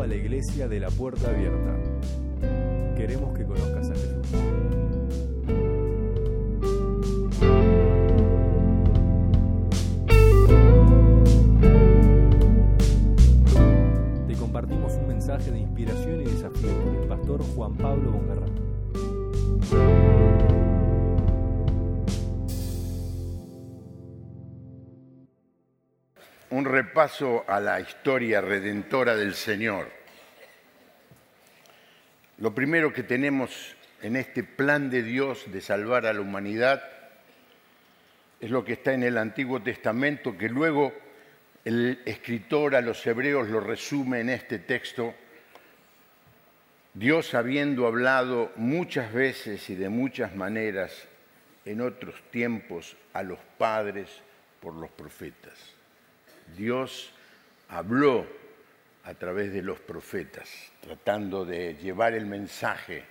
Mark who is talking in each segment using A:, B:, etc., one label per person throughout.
A: la Iglesia de la Puerta Abierta. Queremos que conozcas a Jesús. Te compartimos un mensaje de inspiración y desafío por el pastor Juan Pablo Bongarrán.
B: Un repaso a la historia redentora del Señor. Lo primero que tenemos en este plan de Dios de salvar a la humanidad es lo que está en el Antiguo Testamento, que luego el escritor a los hebreos lo resume en este texto. Dios, habiendo hablado muchas veces y de muchas maneras en otros tiempos a los padres por los profetas. Dios habló a través de los profetas, tratando de llevar el mensaje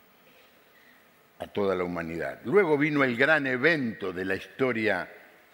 B: a toda la humanidad. Luego vino el gran evento de la historia,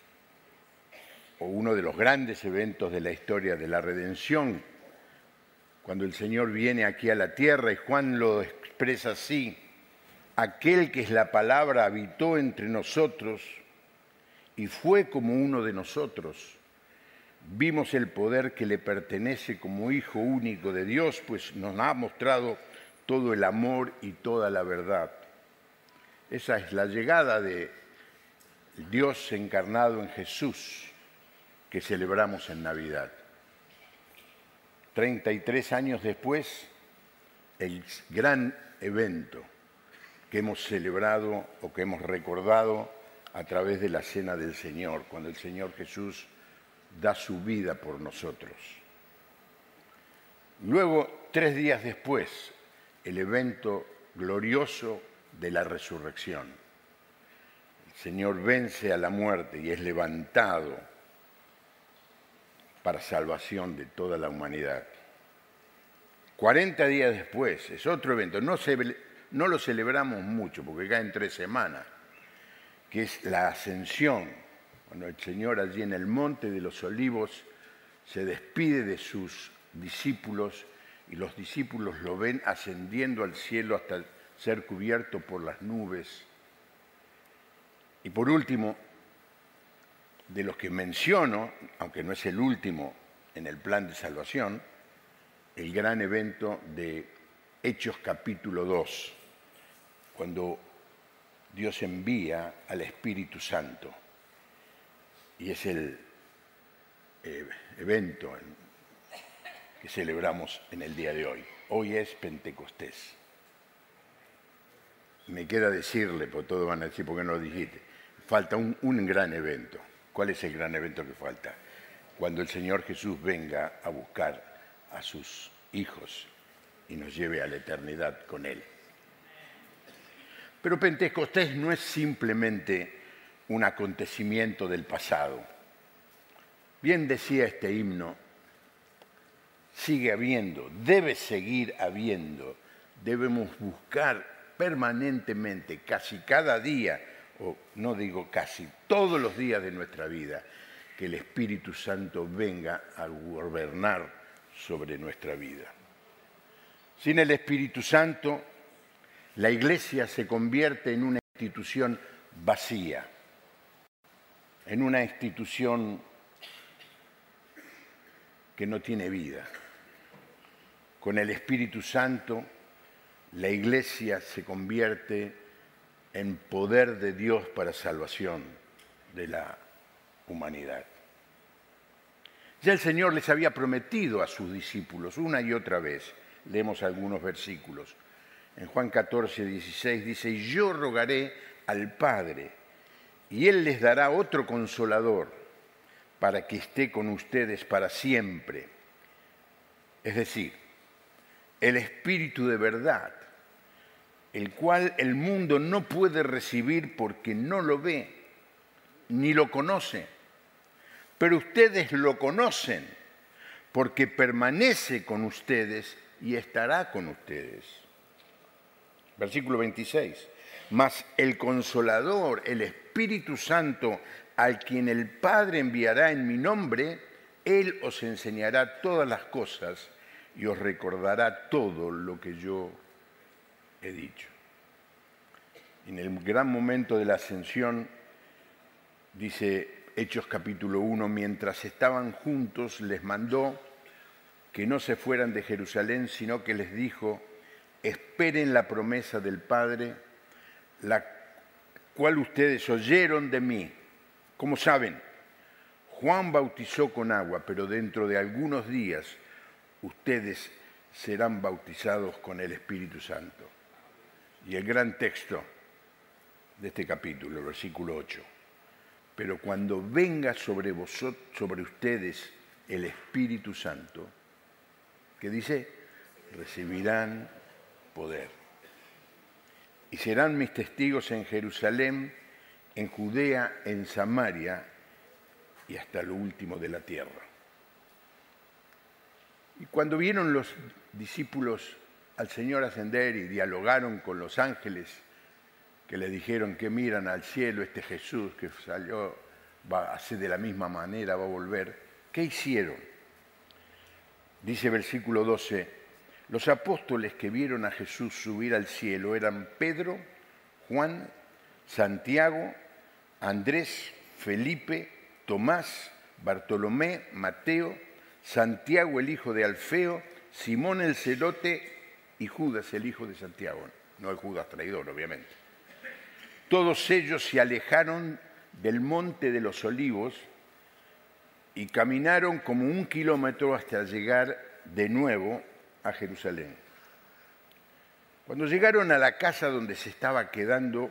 B: o uno de los grandes eventos de la historia de la redención, cuando el Señor viene aquí a la tierra, y Juan lo expresa así: aquel que es la palabra habitó entre nosotros y fue como uno de nosotros. Vimos el poder que le pertenece como Hijo único de Dios, pues nos ha mostrado todo el amor y toda la verdad. Esa es la llegada de Dios encarnado en Jesús que celebramos en Navidad. 33 años después, el gran evento que hemos celebrado o que hemos recordado a través de la Cena del Señor, cuando el Señor Jesús da su vida por nosotros. Luego, 3 días después, el evento glorioso de la resurrección. El Señor vence a la muerte y es levantado para salvación de toda la humanidad. 40 días después, es otro evento, no lo celebramos mucho porque cae en 3 semanas, que es la ascensión. Cuando el Señor allí en el Monte de los Olivos se despide de sus discípulos y los discípulos lo ven ascendiendo al cielo hasta ser cubierto por las nubes. Y por último, de los que menciono, aunque no es el último en el plan de salvación, el gran evento de Hechos capítulo 2, cuando Dios envía al Espíritu Santo. Y es el evento que celebramos en el día de hoy. Hoy es Pentecostés. Me queda decirle, porque todos van a decir, ¿por qué no lo dijiste? Falta un gran evento. ¿Cuál es el gran evento que falta? Cuando el Señor Jesús venga a buscar a sus hijos y nos lleve a la eternidad con Él. Pero Pentecostés no es simplemente un acontecimiento del pasado. Bien decía este himno, sigue habiendo, debe seguir habiendo, debemos buscar permanentemente, casi cada día, o no digo casi, todos los días de nuestra vida, que el Espíritu Santo venga a gobernar sobre nuestra vida. Sin el Espíritu Santo, la Iglesia se convierte en una institución vacía, en una institución que no tiene vida. Con el Espíritu Santo, la Iglesia se convierte en poder de Dios para salvación de la humanidad. Ya el Señor les había prometido a sus discípulos una y otra vez. Leemos algunos versículos. En Juan 14, 16 dice: y yo rogaré al Padre, y Él les dará otro consolador para que esté con ustedes para siempre. Es decir, el Espíritu de verdad, el cual el mundo no puede recibir porque no lo ve, ni lo conoce. Pero ustedes lo conocen, porque permanece con ustedes y estará con ustedes. Versículo 26. Mas el Consolador, el Espíritu Santo, al quien el Padre enviará en mi nombre, Él os enseñará todas las cosas y os recordará todo lo que yo he dicho. En el gran momento de la ascensión, dice Hechos capítulo 1, mientras estaban juntos les mandó que no se fueran de Jerusalén, sino que les dijo, esperen la promesa del Padre, la cual ustedes oyeron de mí. Como saben, Juan bautizó con agua, pero dentro de algunos días ustedes serán bautizados con el Espíritu Santo. Y el gran texto de este capítulo, versículo 8. Pero cuando venga sobre ustedes el Espíritu Santo, ¿qué dice? Recibirán poder. Y serán mis testigos en Jerusalén, en Judea, en Samaria y hasta lo último de la tierra. Y cuando vieron los discípulos al Señor ascender y dialogaron con los ángeles que le dijeron que miran al cielo, este Jesús que salió, va a hacer de la misma manera, va a volver, ¿qué hicieron? Dice versículo 12, los apóstoles que vieron a Jesús subir al cielo eran Pedro, Juan, Santiago, Andrés, Felipe, Tomás, Bartolomé, Mateo, Santiago el hijo de Alfeo, Simón el celote y Judas el hijo de Santiago. No el Judas traidor, obviamente. Todos ellos se alejaron del monte de los olivos y caminaron como 1 kilómetro hasta llegar de nuevo a Jerusalén. Cuando llegaron a la casa donde se estaban quedando,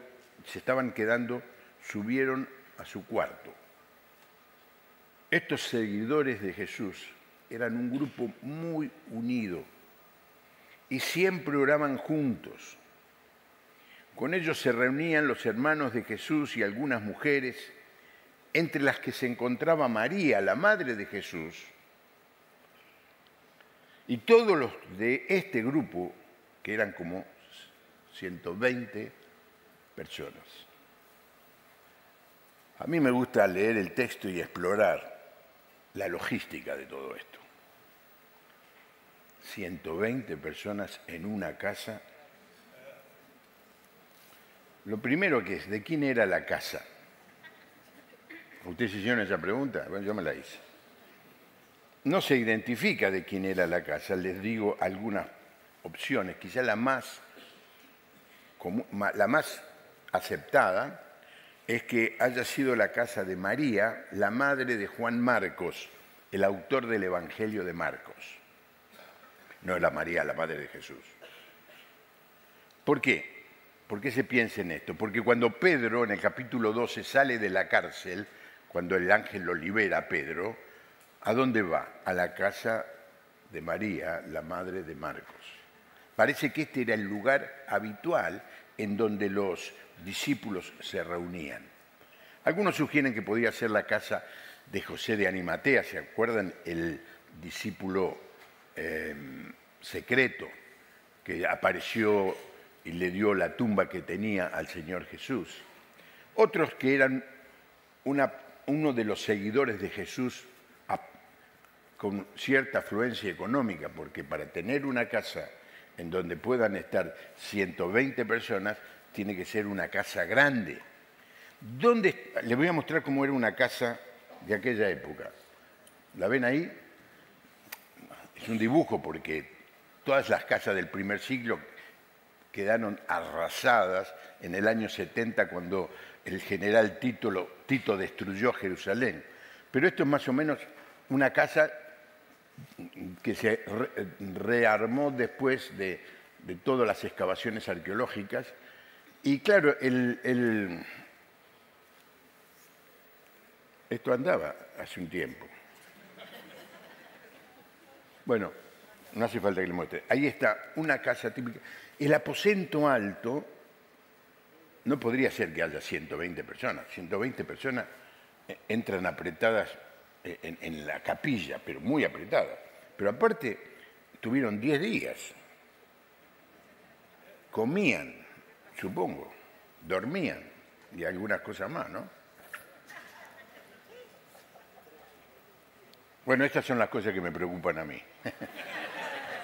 B: subieron a su cuarto. Estos seguidores de Jesús eran un grupo muy unido y siempre oraban juntos. Con ellos se reunían los hermanos de Jesús y algunas mujeres, entre las que se encontraba María, la madre de Jesús. Y todos los de este grupo, que eran como 120 personas. A mí me gusta leer el texto y explorar la logística de todo esto. 120 personas en una casa. Lo primero que es, ¿de quién era la casa? ¿Ustedes se hicieron esa pregunta? Bueno, yo me la hice. No se identifica de quién era la casa, les digo algunas opciones. Quizá la más aceptada es que haya sido la casa de María, la madre de Juan Marcos, el autor del Evangelio de Marcos. No era María, la madre de Jesús. ¿Por qué? ¿Por qué se piensa en esto? Porque cuando Pedro, en el capítulo 12, sale de la cárcel, cuando el ángel lo libera a Pedro, ¿a dónde va? A la casa de María, la madre de Marcos. Parece que este era el lugar habitual en donde los discípulos se reunían. Algunos sugieren que podía ser la casa de José de Arimatea, ¿se acuerdan? El discípulo secreto que apareció y le dio la tumba que tenía al Señor Jesús. Otros que eran uno de los seguidores de Jesús con cierta afluencia económica, porque para tener una casa en donde puedan estar 120 personas, tiene que ser una casa grande. Les voy a mostrar cómo era una casa de aquella época. ¿La ven ahí? Es un dibujo porque todas las casas del primer siglo quedaron arrasadas en el año 70 cuando el general Tito destruyó Jerusalén. Pero esto es más o menos una casa que se rearmó después de todas las excavaciones arqueológicas. Y claro, esto andaba hace un tiempo. Bueno, no hace falta que le muestre. Ahí está una casa típica. El aposento alto no podría ser que haya 120 personas. 120 personas entran apretadas en la capilla, pero muy apretadas. Pero aparte, tuvieron 10 días. Comían, supongo, dormían y algunas cosas más, ¿no? Bueno, estas son las cosas que me preocupan a mí.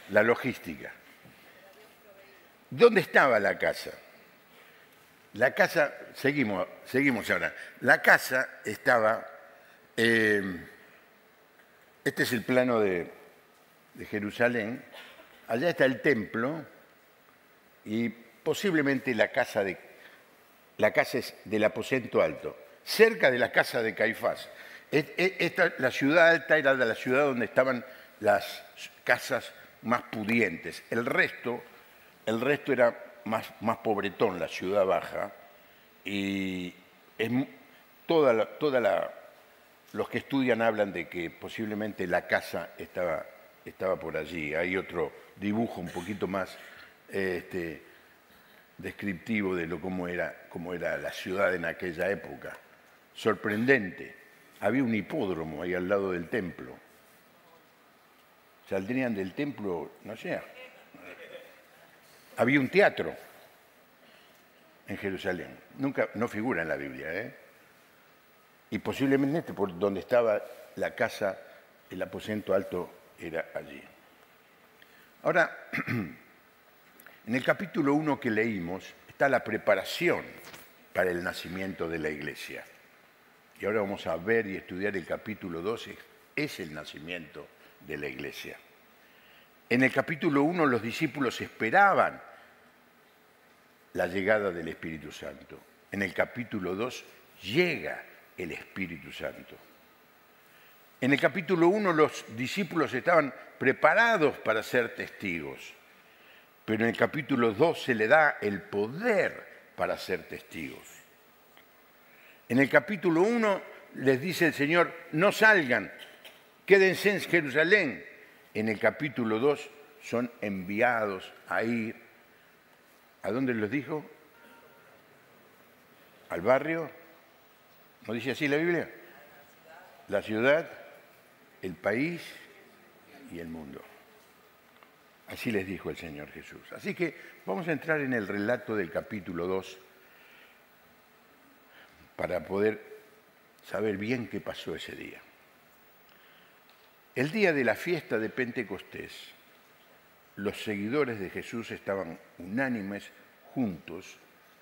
B: la logística. ¿Dónde estaba la casa? La casa, seguimos ahora. La casa estaba, este es el plano de Jerusalén, allá está el templo y posiblemente la casa es del aposento alto, cerca de la casa de Caifás. La ciudad alta era de la ciudad donde estaban las casas más pudientes. El resto era más pobretón, la ciudad baja, y los que estudian hablan de que posiblemente la casa estaba por allí. Hay otro dibujo un poquito más descriptivo de cómo era la ciudad en aquella época. Sorprendente. Había un hipódromo ahí al lado del templo. Saldrían del templo, no sé. Había un teatro en Jerusalén. No figura en la Biblia, Y posiblemente por donde estaba la casa, el aposento alto era allí. Ahora, en el capítulo 1 que leímos está la preparación para el nacimiento de la iglesia. Y ahora vamos a ver y estudiar el capítulo 2, es el nacimiento de la iglesia. En el capítulo 1 los discípulos esperaban la llegada del Espíritu Santo. En el capítulo 2 llega el Espíritu Santo. En el capítulo 1 los discípulos estaban preparados para ser testigos, pero en el capítulo 2 se le da el poder para ser testigos. En el capítulo 1 les dice el Señor, no salgan, quédense en Jerusalén. En el capítulo 2 son enviados a ir, ¿a dónde los dijo? ¿Al barrio? ¿No dice así la Biblia? La ciudad, el país y el mundo. Así les dijo el Señor Jesús. Así que vamos a entrar en el relato del capítulo 2 para poder saber bien qué pasó ese día. El día de la fiesta de Pentecostés, los seguidores de Jesús estaban unánimes juntos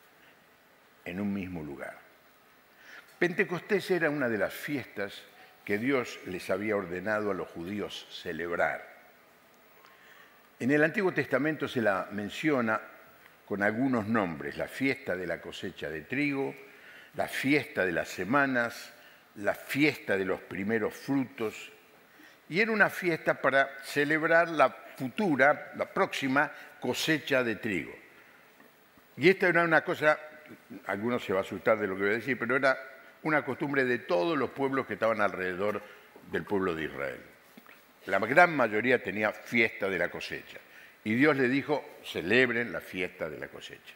B: en un mismo lugar. Pentecostés era una de las fiestas que Dios les había ordenado a los judíos celebrar. En el Antiguo Testamento se la menciona con algunos nombres: la fiesta de la cosecha de trigo, la fiesta de las semanas, la fiesta de los primeros frutos, y era una fiesta para celebrar la próxima cosecha de trigo. Y esta era una cosa, algunos se va a asustar de lo que voy a decir, pero era una costumbre de todos los pueblos que estaban alrededor del pueblo de Israel. La gran mayoría tenía fiesta de la cosecha. Y Dios le dijo, celebren la fiesta de la cosecha.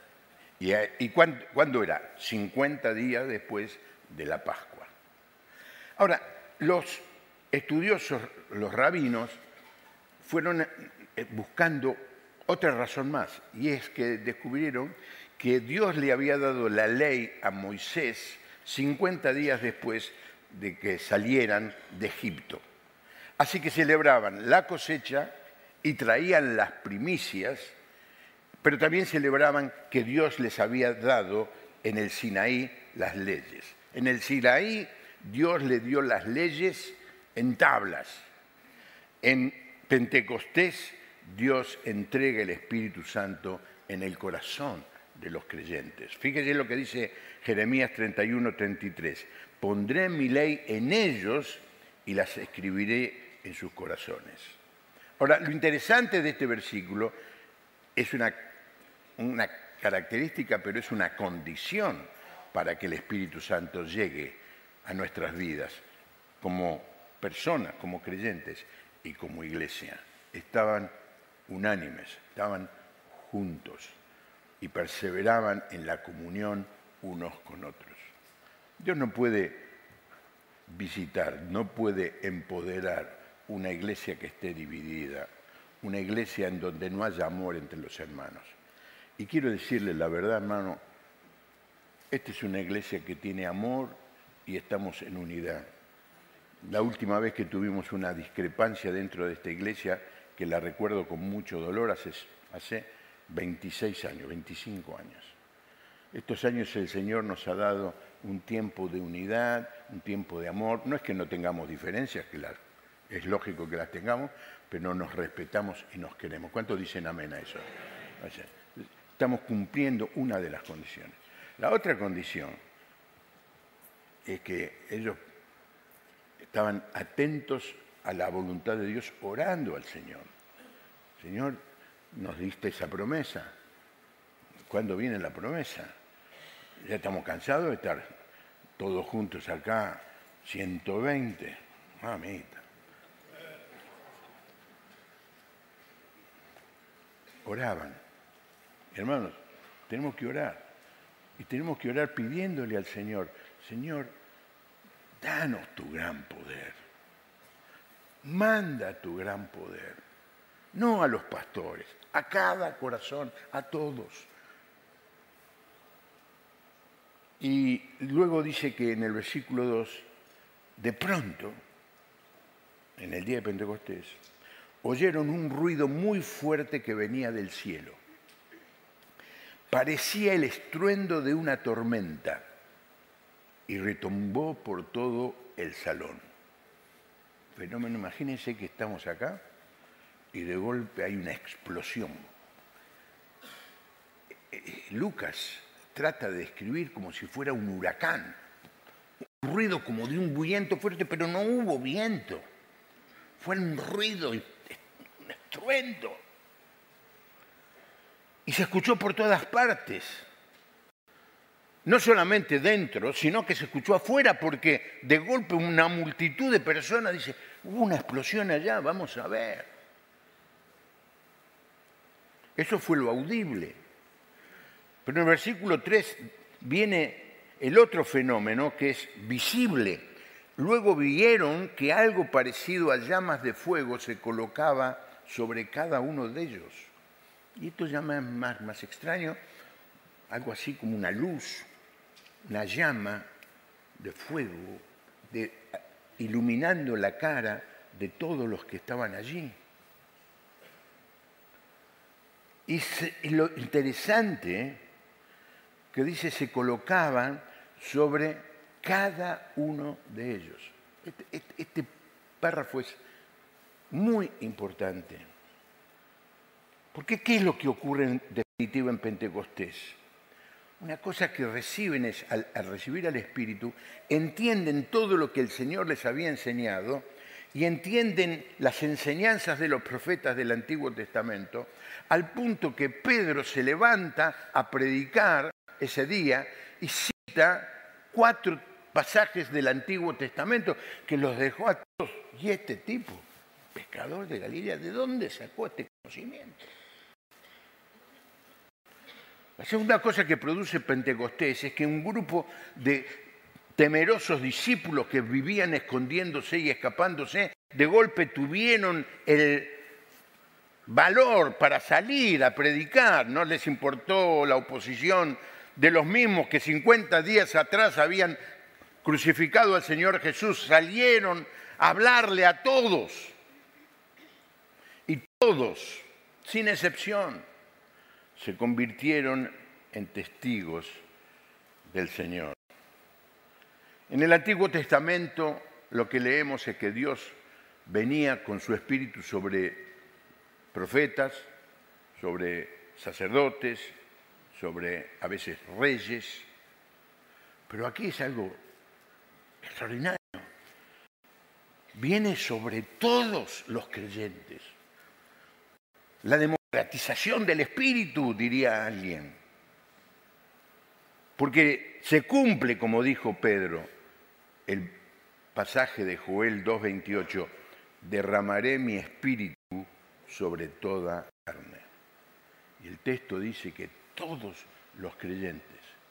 B: ¿Y cuándo era? 50 días después de la Pascua. Ahora, los estudiosos, los rabinos, fueron buscando otra razón más, y es que descubrieron que Dios le había dado la ley a Moisés 50 días después de que salieran de Egipto. Así que celebraban la cosecha y traían las primicias, pero también celebraban que Dios les había dado en el Sinaí las leyes. En el Sinaí Dios le dio las leyes en tablas. En Pentecostés Dios entrega el Espíritu Santo en el corazón de los creyentes. Fíjense lo que dice Jeremías 31:33. Pondré mi ley en ellos y las escribiré en sus corazones. Ahora, lo interesante de este versículo es una característica, pero es una condición para que el Espíritu Santo llegue a nuestras vidas como personas, como creyentes y como iglesia. Estaban unánimes, estaban juntos y perseveraban en la comunión unos con otros. Dios no puede visitar, no puede empoderar una iglesia que esté dividida, una iglesia en donde no haya amor entre los hermanos. Y quiero decirle la verdad, hermano, esta es una iglesia que tiene amor y estamos en unidad. La última vez que tuvimos una discrepancia dentro de esta iglesia que la recuerdo con mucho dolor hace 26 años, 25 años. Estos años el Señor nos ha dado un tiempo de unidad, un tiempo de amor. No es que no tengamos diferencias, que es lógico que las tengamos, pero nos respetamos y nos queremos. ¿Cuántos dicen amén a eso? O sea, estamos cumpliendo una de las condiciones. La otra condición es que ellos estaban atentos a la voluntad de Dios, orando al Señor. Señor, nos diste esa promesa. ¿Cuándo viene la promesa? Ya estamos cansados de estar todos juntos acá, 120. Mamita. Oraban. Hermanos, tenemos que orar. Y tenemos que orar pidiéndole al Señor, Señor, danos tu gran poder. Manda tu gran poder. No a los pastores, a cada corazón, a todos. Y luego dice que en el versículo 2, de pronto, en el día de Pentecostés, oyeron un ruido muy fuerte que venía del cielo. Parecía el estruendo de una tormenta y retumbó por todo el salón. Fenómeno, imagínense que estamos acá y de golpe hay una explosión. Lucas trata de describir como si fuera un huracán, un ruido como de un viento fuerte, pero no hubo viento. Fue un ruido, un estruendo. Y se escuchó por todas partes. No solamente dentro, sino que se escuchó afuera, porque de golpe una multitud de personas dice, hubo una explosión allá, vamos a ver. Eso fue lo audible. Pero en el versículo 3 viene el otro fenómeno que es visible. Luego vieron que algo parecido a llamas de fuego se colocaba sobre cada uno de ellos. Y esto ya más extraño, algo así como una luz, una llama de fuego, iluminando la cara de todos los que estaban allí. Y lo interesante que dice se colocaban sobre cada uno de ellos. Este párrafo es muy importante. Porque ¿qué es lo que ocurre en definitiva en Pentecostés? Una cosa que reciben es, al recibir al Espíritu, entienden todo lo que el Señor les había enseñado y entienden las enseñanzas de los profetas del Antiguo Testamento, al punto que Pedro se levanta a predicar ese día y cita 4 pasajes del Antiguo Testamento que los dejó a todos. Y este tipo, pescador de Galilea, ¿de dónde sacó este conocimiento? La segunda cosa que produce Pentecostés es que un grupo de temerosos discípulos que vivían escondiéndose y escapándose, de golpe tuvieron el valor para salir a predicar. No les importó la oposición de los mismos que 50 días atrás habían crucificado al Señor Jesús. Salieron a hablarle a todos. Y todos, sin excepción, se convirtieron en testigos del Señor. En el Antiguo Testamento lo que leemos es que Dios venía con su Espíritu sobre profetas, sobre sacerdotes, sobre a veces reyes, pero aquí es algo extraordinario. Viene sobre todos los creyentes. La democratización del Espíritu, diría alguien. Porque se cumple, como dijo Pedro, el pasaje de Joel 2:28, derramaré mi Espíritu sobre toda carne. Y el texto dice que todos los creyentes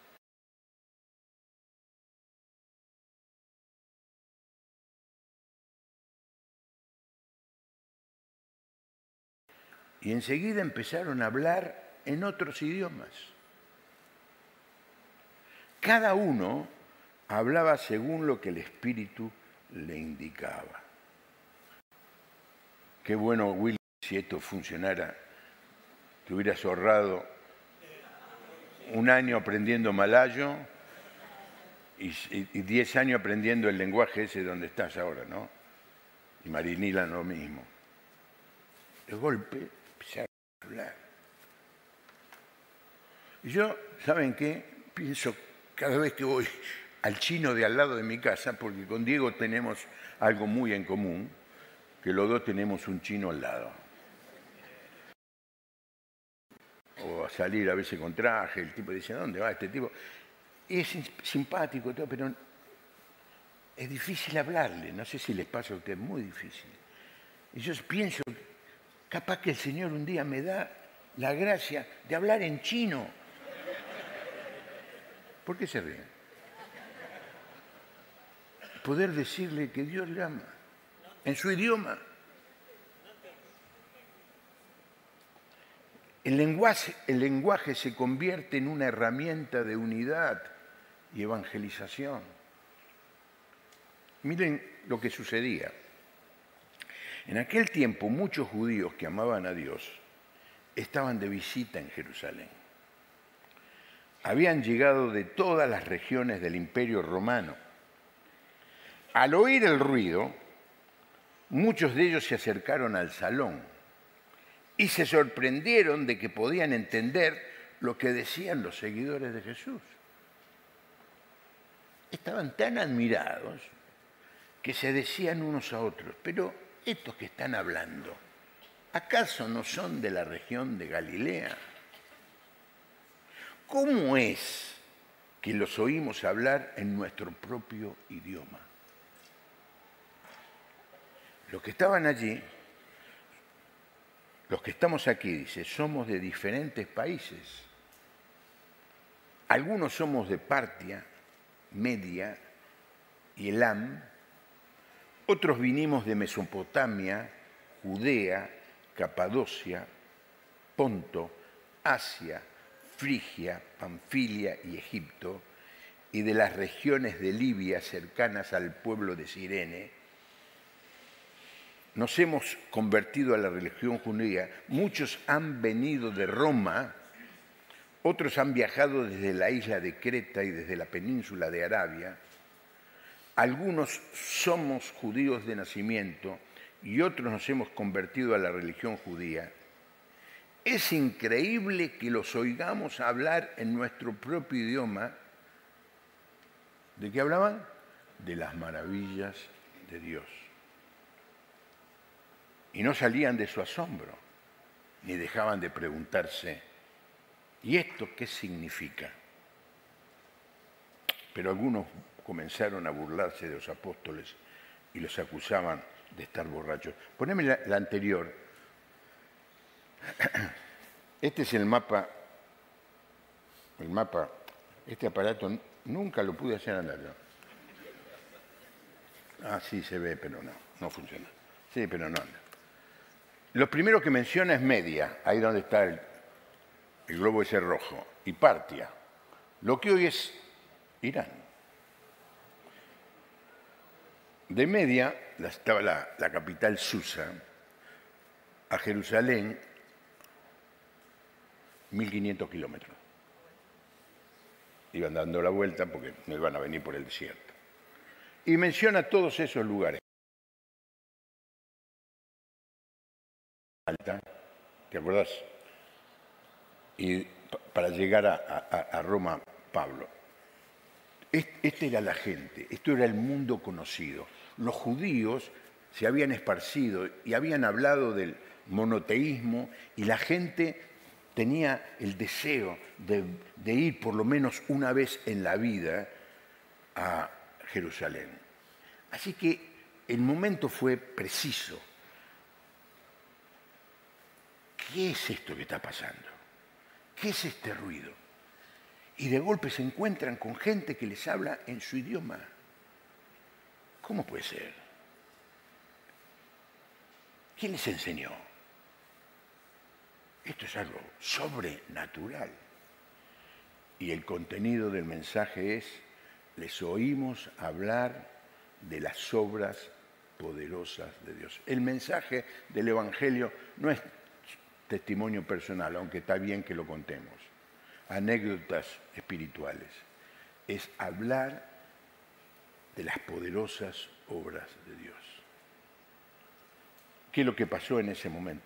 B: y enseguida empezaron a hablar en otros idiomas. Cada uno hablaba según lo que el Espíritu le indicaba. Qué bueno William si esto funcionara, te hubieras ahorrado un año aprendiendo malayo y 10 años aprendiendo el lenguaje ese donde estás ahora, ¿no? Y Marinila lo mismo. De golpe empecé a hablar. Y yo, ¿saben qué? Pienso cada vez que voy al chino de al lado de mi casa, porque con Diego tenemos algo muy en común, que los dos tenemos un chino al lado. O a salir a veces con traje, el tipo dice, ¿dónde va este tipo? Y es simpático, todo, pero es difícil hablarle, no sé si les pasa a ustedes, muy difícil. Y yo pienso, capaz que el Señor un día me da la gracia de hablar en chino. ¿Por qué se ríen? Poder decirle que Dios le ama, en su idioma. El lenguaje se convierte en una herramienta de unidad y evangelización. Miren lo que sucedía. En aquel tiempo muchos judíos que amaban a Dios estaban de visita en Jerusalén. Habían llegado de todas las regiones del Imperio Romano. Al oír el ruido, muchos de ellos se acercaron al salón y se sorprendieron de que podían entender lo que decían los seguidores de Jesús. Estaban tan admirados que se decían unos a otros, pero estos que están hablando, ¿acaso no son de la región de Galilea? ¿Cómo es que los oímos hablar en nuestro propio idioma? Los que estaban allí, los que estamos aquí, dice, somos de diferentes países. Algunos somos de Partia, Media y Elam. Otros vinimos de Mesopotamia, Judea, Capadocia, Ponto, Asia, Frigia, Panfilia y Egipto, y de las regiones de Libia cercanas al pueblo de Cirene. Nos hemos convertido a la religión judía. Muchos han venido de Roma, otros han viajado desde la isla de Creta y desde la península de Arabia. Algunos somos judíos de nacimiento y otros nos hemos convertido a la religión judía. Es increíble que los oigamos hablar en nuestro propio idioma. ¿De qué hablaban? De las maravillas de Dios. Y no salían de su asombro, ni dejaban de preguntarse, ¿y esto qué significa? Pero algunos comenzaron a burlarse de los apóstoles y los acusaban de estar borrachos. Poneme la anterior. Este es el mapa. Este aparato nunca lo pude hacer andar yo. Ah, sí se ve, pero no funciona. Sí, pero no anda. Lo primero que menciona es Media, ahí donde está el globo ese rojo, y Partia, lo que hoy es Irán. De Media estaba la capital Susa, a Jerusalén, 1.500 kilómetros. Iban dando la vuelta porque no iban a venir por el desierto. Y menciona todos esos lugares. Alta, ¿te acuerdas? Y para llegar a Roma, Pablo. Esta era la gente, esto era el mundo conocido. Los judíos se habían esparcido y habían hablado del monoteísmo y la gente tenía el deseo de ir por lo menos una vez en la vida a Jerusalén. Así que el momento fue preciso. ¿Qué es esto que está pasando? ¿Qué es este ruido? Y de golpe se encuentran con gente que les habla en su idioma. ¿Cómo puede ser? ¿Quién les enseñó? Esto es algo sobrenatural. Y el contenido del mensaje es, les oímos hablar de las obras poderosas de Dios. El mensaje del Evangelio no es testimonio personal, aunque está bien que lo contemos, anécdotas espirituales. Es hablar de las poderosas obras de Dios. ¿Qué es lo que pasó en ese momento?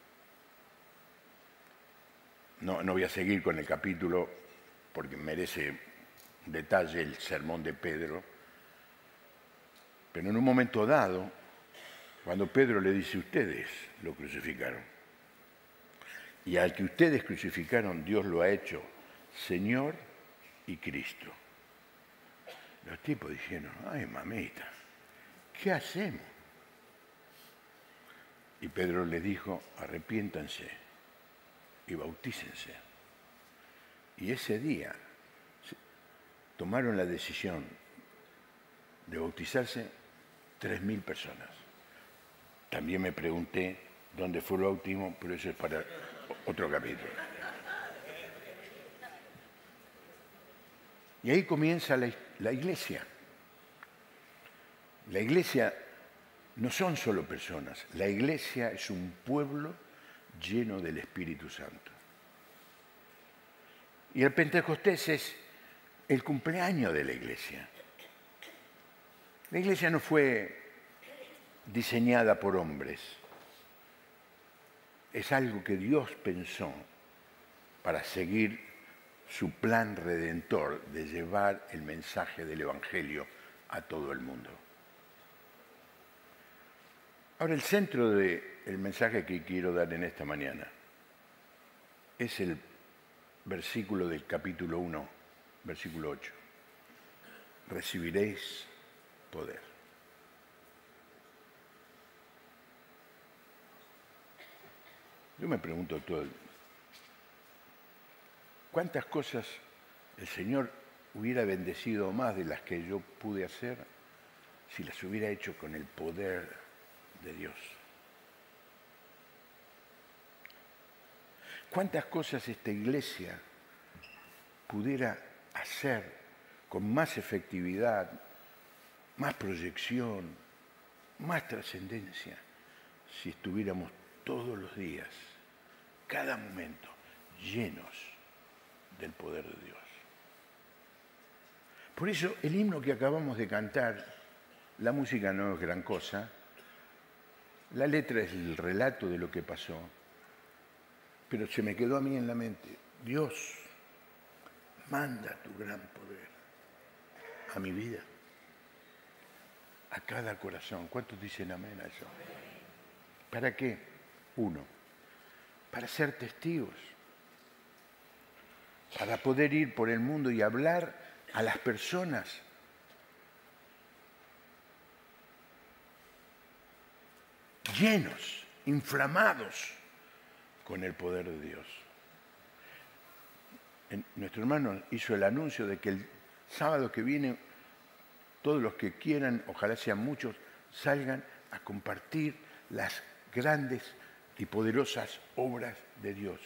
B: No voy a seguir con el capítulo porque merece detalle el sermón de Pedro, pero en un momento dado, cuando Pedro le dice, ustedes lo crucificaron, y al que ustedes crucificaron, Dios lo ha hecho Señor y Cristo. Los tipos dijeron, ay mamita, ¿qué hacemos? Y Pedro les dijo, arrepiéntanse y bautícense. Y ese día tomaron la decisión de bautizarse 3.000 personas. También me pregunté dónde fue el bautismo, pero eso es para otro capítulo. Y ahí comienza la iglesia. La iglesia no son solo personas, la iglesia es un pueblo lleno del Espíritu Santo. Y el Pentecostés es el cumpleaños de la iglesia. La iglesia no fue diseñada por hombres, es algo que Dios pensó para seguir su plan redentor de llevar el mensaje del Evangelio a todo el mundo. Ahora, el centro del mensaje que quiero dar en esta mañana es el versículo del capítulo 1, versículo 8. Recibiréis poder. Yo me pregunto ¿cuántas cosas el Señor hubiera bendecido más de las que yo pude hacer si las hubiera hecho con el poder de Dios? ¿Cuántas cosas esta iglesia pudiera hacer con más efectividad, más proyección, más trascendencia, si estuviéramos todos los días, cada momento, llenos del poder de Dios? Por eso el himno que acabamos de cantar, la música no es gran cosa, la letra es el relato de lo que pasó, pero se me quedó a mí en la mente, Dios, manda tu gran poder a mi vida, a cada corazón. ¿Cuántos dicen amén a eso? ¿Para qué? Uno, para ser testigos, para poder ir por el mundo y hablar a las personas llenos, inflamados con el poder de Dios. Nuestro hermano hizo el anuncio de que el sábado que viene todos los que quieran, ojalá sean muchos, salgan a compartir las grandes y poderosas obras de Dios.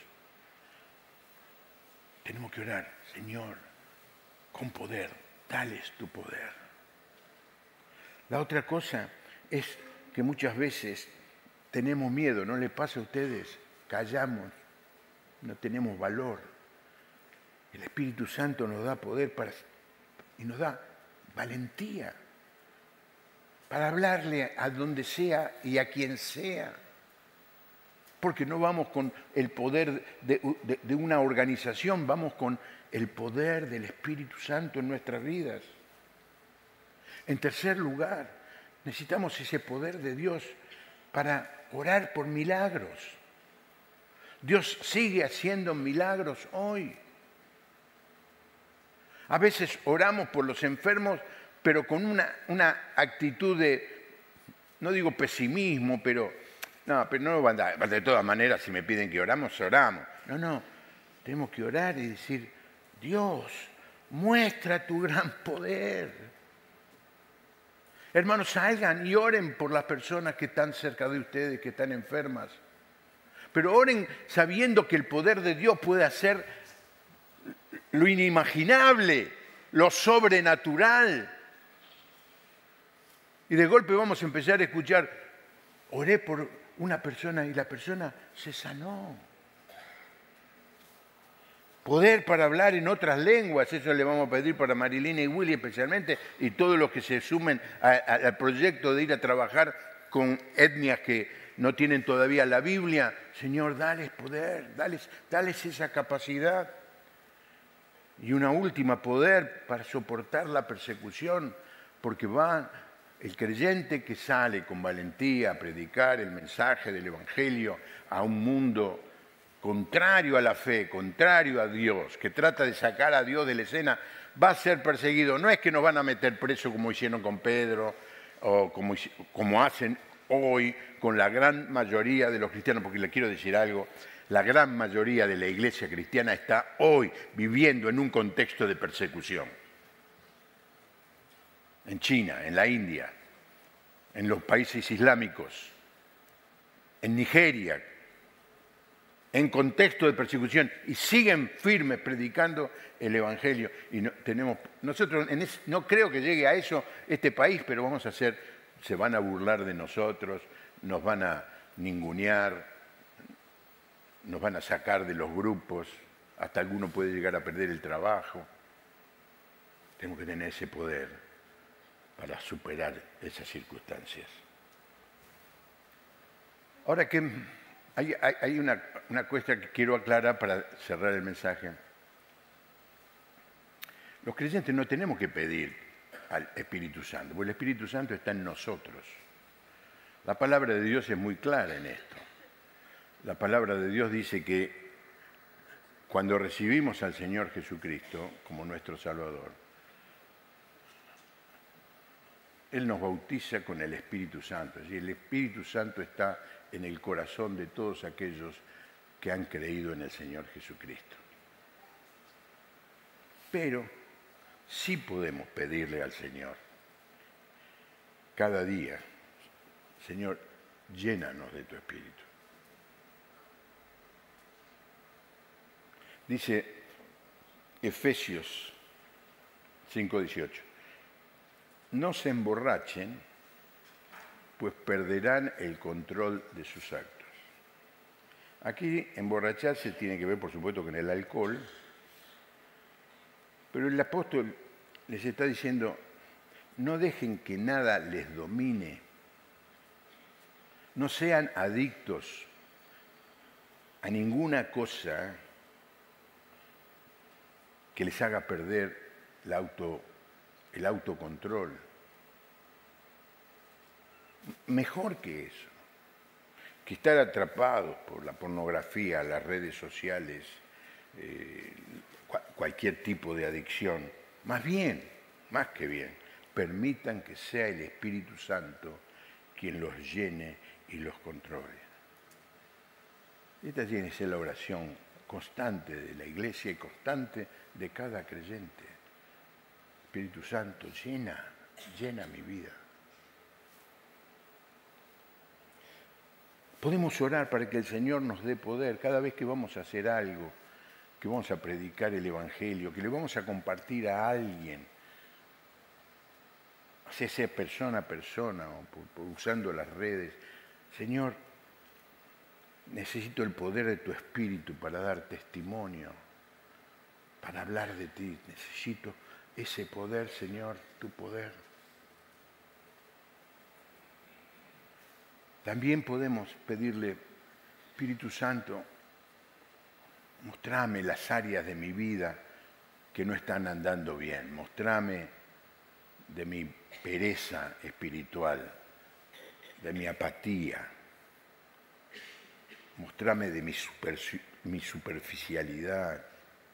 B: Tenemos que orar, Señor, con poder, dale tu poder. La otra cosa es que muchas veces tenemos miedo, ¿no les pasa a ustedes? Callamos, no tenemos valor. El Espíritu Santo nos da poder y nos da valentía para hablarle a donde sea y a quien sea. Porque no vamos con el poder de una organización, vamos con el poder del Espíritu Santo en nuestras vidas. En tercer lugar, necesitamos ese poder de Dios para orar por milagros. Dios sigue haciendo milagros hoy. A veces oramos por los enfermos, pero con una actitud de, no digo pesimismo, pero no va a dar. De todas maneras, si me piden que oramos, oramos. No, tenemos que orar y decir, Dios, muestra tu gran poder. Hermanos, salgan y oren por las personas que están cerca de ustedes, que están enfermas. Pero oren sabiendo que el poder de Dios puede hacer lo inimaginable, lo sobrenatural. Y de golpe vamos a empezar a escuchar, oré por una persona y la persona se sanó. Poder para hablar en otras lenguas, eso le vamos a pedir para Marilina y Willy especialmente, y todos los que se sumen al proyecto de ir a trabajar con etnias que no tienen todavía la Biblia. Señor, dales poder, dales esa capacidad. Y una última, poder para soportar la persecución, porque va el creyente que sale con valentía a predicar el mensaje del Evangelio a un mundo contrario a la fe, contrario a Dios, que trata de sacar a Dios de la escena, va a ser perseguido. No es que nos van a meter preso como hicieron con Pedro o como hacen hoy con la gran mayoría de los cristianos, porque le quiero decir algo, la gran mayoría de la iglesia cristiana está hoy viviendo en un contexto de persecución. En China, en la India, en los países islámicos, en Nigeria, en contexto de persecución, y siguen firmes predicando el Evangelio. Y nosotros no creo que llegue a eso este país, pero se van a burlar de nosotros, nos van a ningunear, nos van a sacar de los grupos, hasta alguno puede llegar a perder el trabajo. Tenemos que tener ese poder para superar esas circunstancias. Ahora que hay una cuestión que quiero aclarar para cerrar el mensaje. Los creyentes no tenemos que pedir al Espíritu Santo, porque el Espíritu Santo está en nosotros. La palabra de Dios es muy clara en esto. La palabra de Dios dice que cuando recibimos al Señor Jesucristo como nuestro Salvador, Él nos bautiza con el Espíritu Santo. Y el Espíritu Santo está en el corazón de todos aquellos que han creído en el Señor Jesucristo. Pero sí podemos pedirle al Señor cada día, Señor, llénanos de tu Espíritu. Dice Efesios 5:18, no se emborrachen, pues perderán el control de sus actos. Aquí emborracharse tiene que ver, por supuesto, con el alcohol, pero el apóstol les está diciendo, no dejen que nada les domine, no sean adictos a ninguna cosa que les haga perder el autocontrol. Mejor que eso, que estar atrapados por la pornografía, las redes sociales, cualquier tipo de adicción. Más que bien, permitan que sea el Espíritu Santo quien los llene y los controle. Esta tiene que ser la oración constante de la Iglesia y constante de cada creyente. Espíritu Santo, llena mi vida. Podemos orar para que el Señor nos dé poder cada vez que vamos a hacer algo, que vamos a predicar el Evangelio, que le vamos a compartir a alguien, sea persona a persona o usando las redes. Señor, necesito el poder de tu Espíritu para dar testimonio, para hablar de ti. Necesito ese poder, Señor, tu poder. También podemos pedirle, Espíritu Santo, mostrame las áreas de mi vida que no están andando bien. Mostrame de mi pereza espiritual, de mi apatía. Mostrame de mi superficialidad.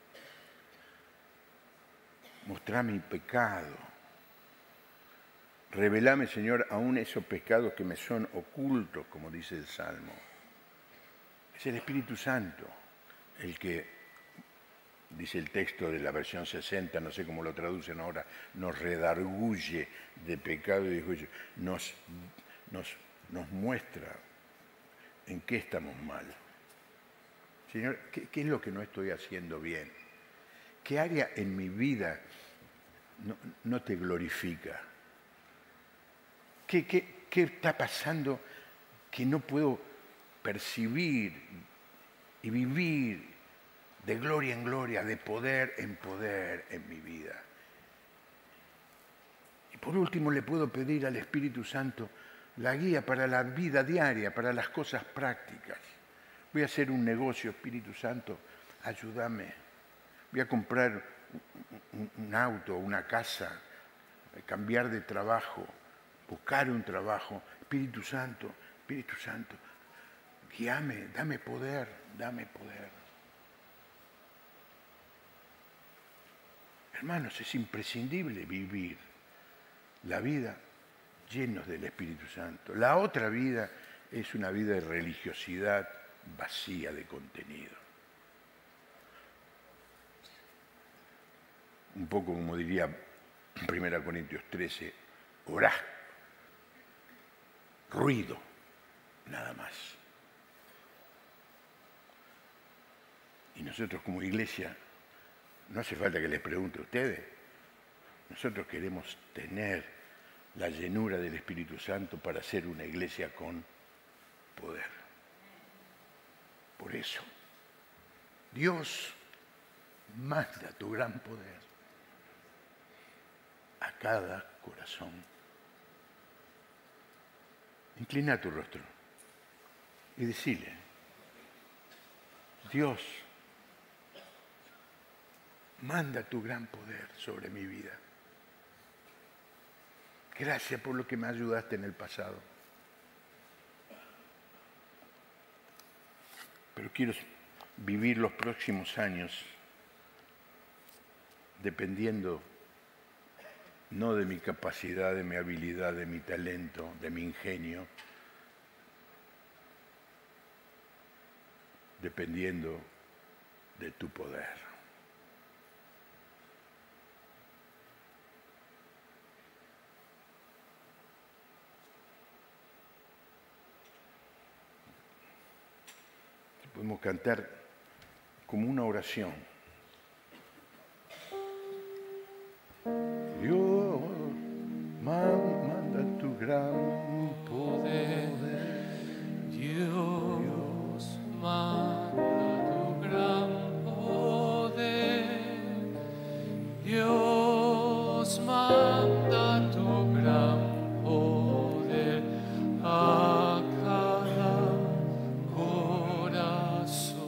B: Mostrame mi pecado. Revelame, Señor, aún esos pecados que me son ocultos, como dice el Salmo. Es el Espíritu Santo el que, dice el texto de la versión 60, no sé cómo lo traducen ahora, nos redarguye de pecado y de juicio, nos muestra en qué estamos mal. Señor, ¿qué es lo que no estoy haciendo bien? ¿Qué área en mi vida no te glorifica? ¿Qué está pasando que no puedo percibir y vivir de gloria en gloria, de poder en mi vida? Y por último le puedo pedir al Espíritu Santo la guía para la vida diaria, para las cosas prácticas. Voy a hacer un negocio, Espíritu Santo, ayúdame. Voy a comprar un auto, una casa, cambiar de trabajo, buscar un trabajo. Espíritu Santo, guíame, dame poder, dame poder. Hermanos, es imprescindible vivir la vida llenos del Espíritu Santo. La otra vida es una vida de religiosidad vacía de contenido. Un poco como diría en 1 Corintios 13, orá, ruido, nada más. Y nosotros como iglesia, no hace falta que les pregunte a ustedes, nosotros queremos tener la llenura del Espíritu Santo para ser una iglesia con poder. Por eso, Dios, manda tu gran poder a cada corazón. Inclina tu rostro y decile, Dios, manda tu gran poder sobre mi vida. Gracias por lo que me ayudaste en el pasado. Pero quiero vivir los próximos años dependiendo no de mi capacidad, de mi habilidad, de mi talento, de mi ingenio, dependiendo de tu poder. Podemos cantar como una oración. Dios, manda tu gran poder.
C: Dios, manda tu gran poder. Dios, manda tu gran poder a cada corazón.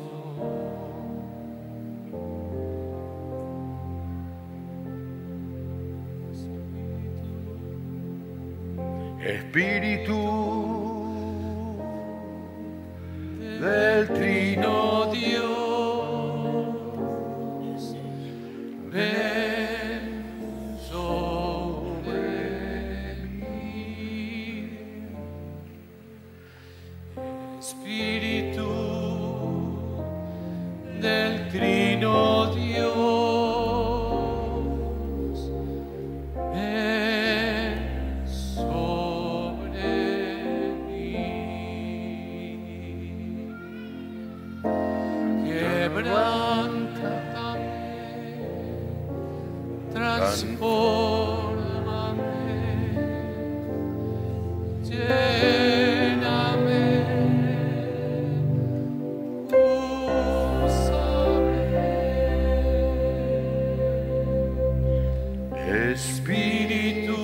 B: Espíritu del Trino
C: Dios, ven sobre mí. Espíritu del Trino Dios, ven sobre mí. Quebrántame, transfórmame, lléname, úsame. Espíritu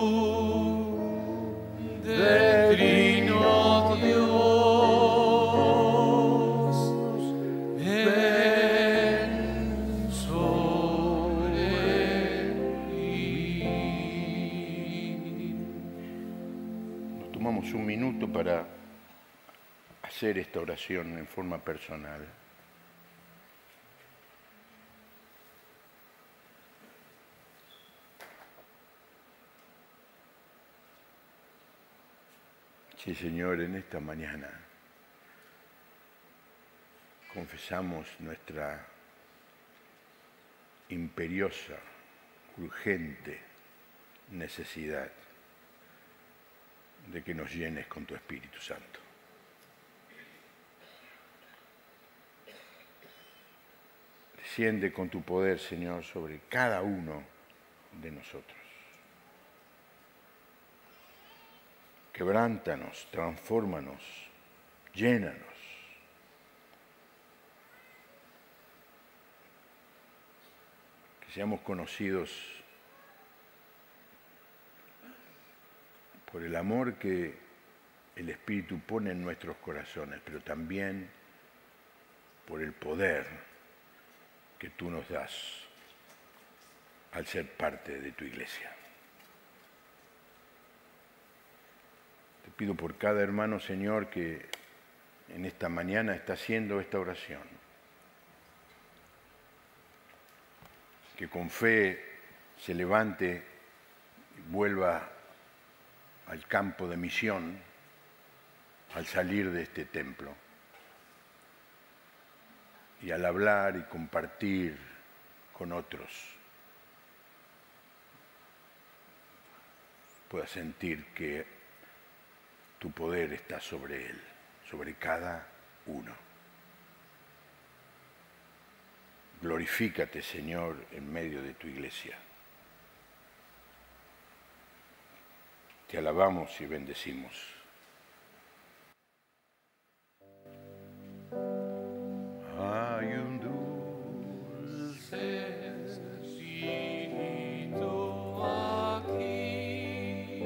C: del Trino Dios, ven sobre mí.
B: Nos tomamos un minuto para hacer esta oración en forma personal. Sí, Señor, en esta mañana confesamos nuestra imperiosa, urgente necesidad de que nos llenes con tu Espíritu Santo. Desciende con tu poder, Señor, sobre cada uno de nosotros. Quebrántanos, transfórmanos, llénanos. Que seamos conocidos por el amor que el Espíritu pone en nuestros corazones, pero también por el poder que tú nos das al ser parte de tu iglesia. Te pido por cada hermano, Señor, que en esta mañana está haciendo esta oración, que con fe se levante y vuelva al campo de misión al salir de este templo y al hablar y compartir con otros pueda sentir que tu poder está sobre él, sobre cada uno. Glorifícate, Señor, en medio de tu iglesia. Te alabamos y bendecimos. Hay un dulce
C: Espíritu aquí,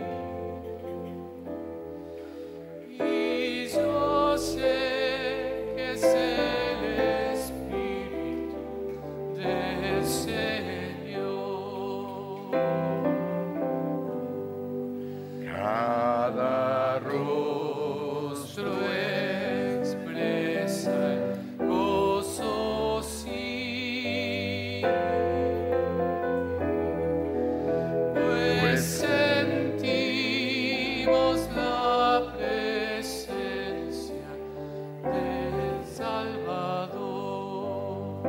C: y yo sé que es el Espíritu del Señor.
B: cada
C: Rostro expresa el gozo, sí, pues sentimos la presencia del Salvador.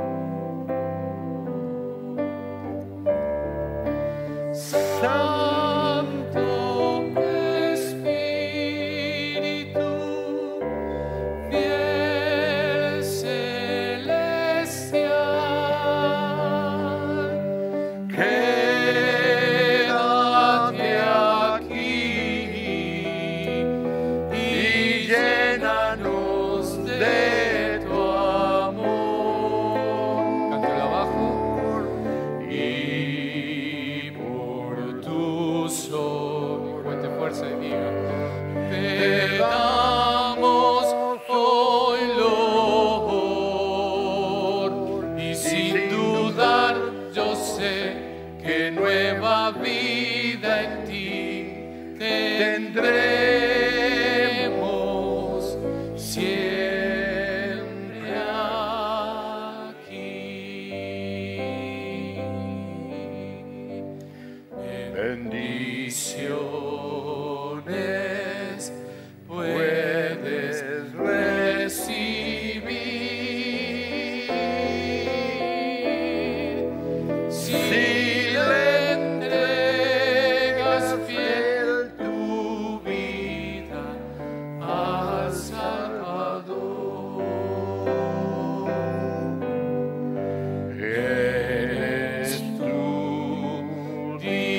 C: Santo Espíritu, fiel celestial, quédate aquí y llénanos de tu amor. Cántalo abajo. Y por tu sol, cuente fuerza y diga, te damos hoy loor, y sin dudar yo sé que nueva vida en ti tendremos siempre aquí. Bendiciones puedes recibir si le entregas fiel tu vida al Salvador. Eres tú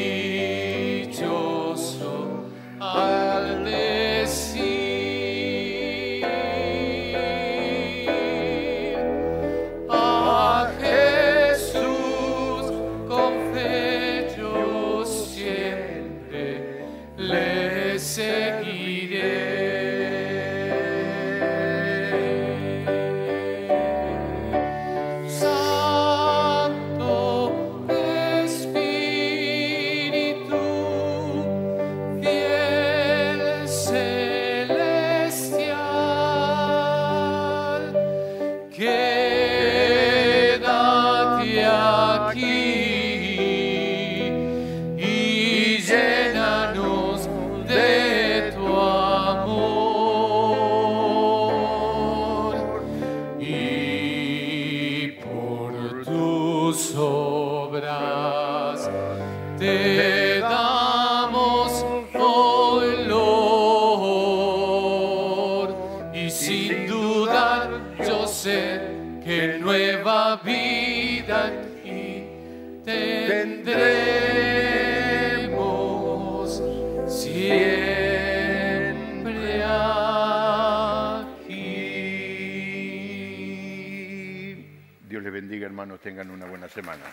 C: dichoso al decir a Jesús con fe yo siempre le seguiré. Santo Espíritu, fiel celestial, quédate aquí y llénanos de tu amor, y por tus obras te damos hoy loor, y sin dudar yo sé que nueva vida aquí tendremos siempre
B: hermanos tengan una buena semana.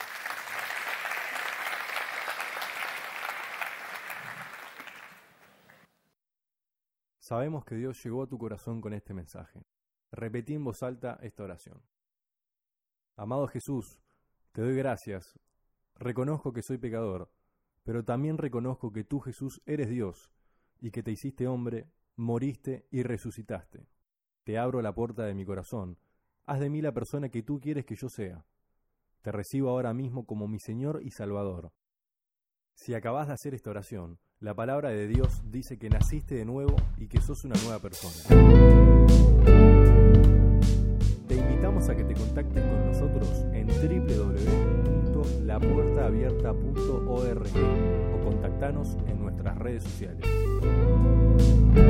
A: Sabemos que Dios llegó a tu corazón con este mensaje. Repetí en voz alta esta oración. Amado Jesús, te doy gracias. Reconozco que soy pecador, pero también reconozco que tú, Jesús, eres Dios y que te hiciste hombre, moriste y resucitaste. Te abro la puerta de mi corazón. Haz de mí la persona que tú quieres que yo sea. Te recibo ahora mismo como mi Señor y Salvador. Si acabas de hacer esta oración, la palabra de Dios dice que naciste de nuevo y que sos una nueva persona. Te invitamos a que te contactes con nosotros en www.lapuertaabierta.org o contactanos en nuestras redes sociales.